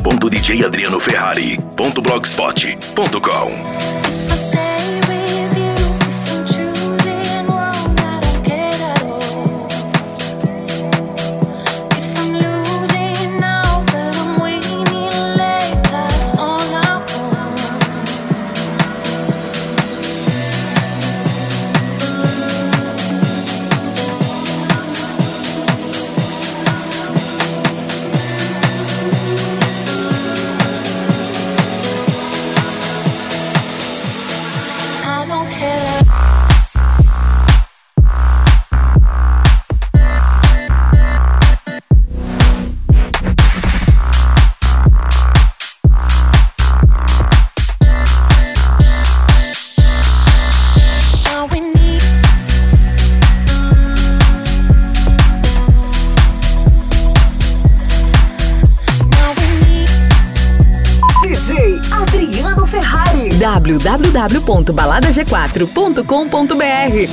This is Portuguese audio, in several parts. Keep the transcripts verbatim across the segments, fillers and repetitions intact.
ponto d j adriano ferrari ponto blogspot ponto com. w w w ponto balada g quatro ponto com ponto b r.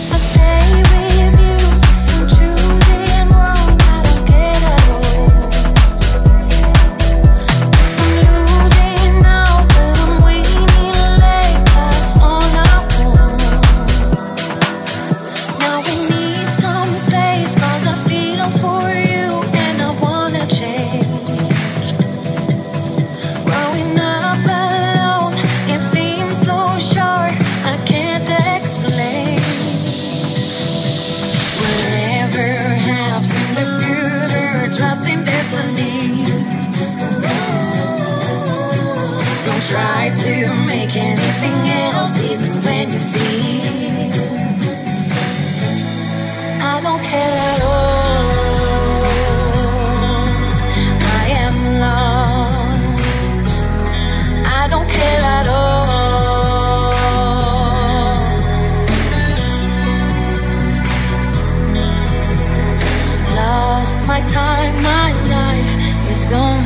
Try to make anything else, even when you feel I don't care at all. I am lost. I don't care at all. Lost my time, my life is gone.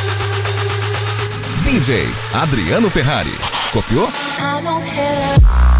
D J Adriano Ferrari. Copiou? I don't care.